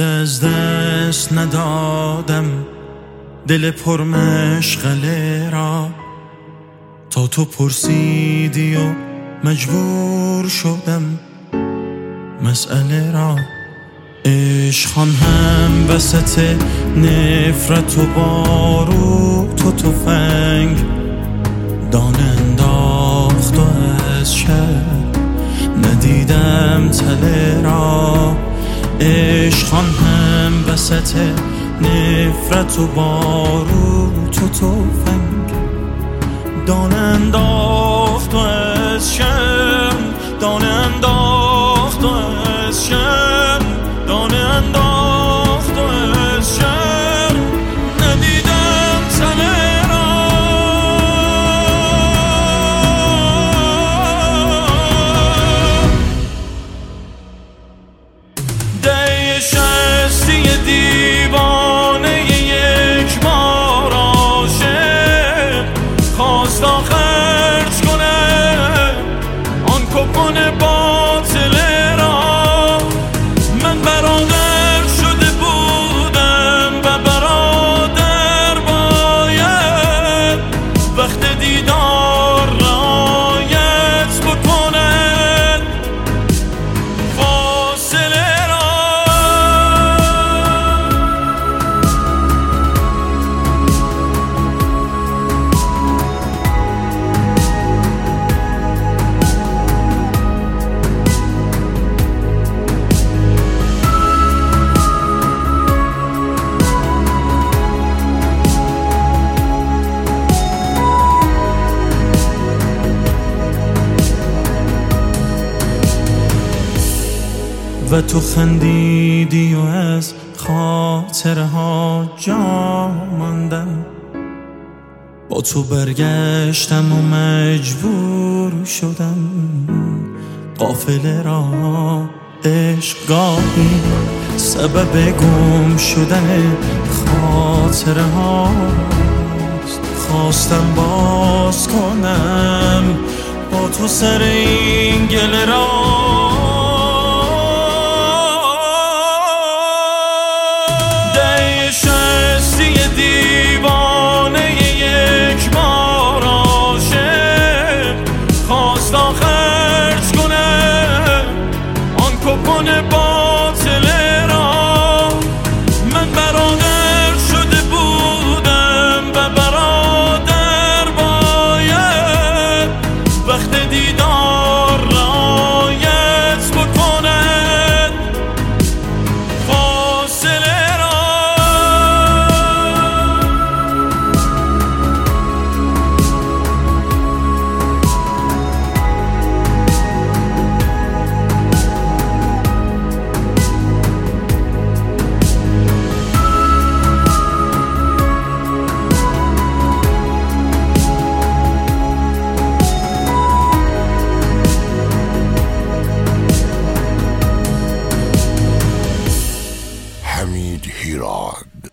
از دست ندادم دل پرمشغله را، تا تو پرسیدی و مجبور شدم مسئله را. عشقان هم وسط نفرت و باروت و تفنگ دانه انداخت و از شب ندیدم تله را. عشقان هم وسط نفرت و باروت و تفنگ دانه انداخت و از شب، دانه انداخت و از شب، دانه انداخت و از شب ندیدم تله را. ده شستی دیوانه یک بار عاشق خواست خرج کنه آن کپون باطل را. من برادر شده بودم و برادر باید وقت دیدار رعایت بکند فاصله را. و تو خندیدی و از خاطره ها جا ماندم، با تو برگشتم و مجبور شدم قافله را. عشق گاهی سبب گم شدن خاطره هاست، خواستم باز کنم با تو سر این گله را. دیوانه یک بار عاشق خواست خرج کنه آن کپون باطل را. من برادر شده بودم و برادر باید وقت دیدار رعایت بکند فاصله را. حمید هیراد.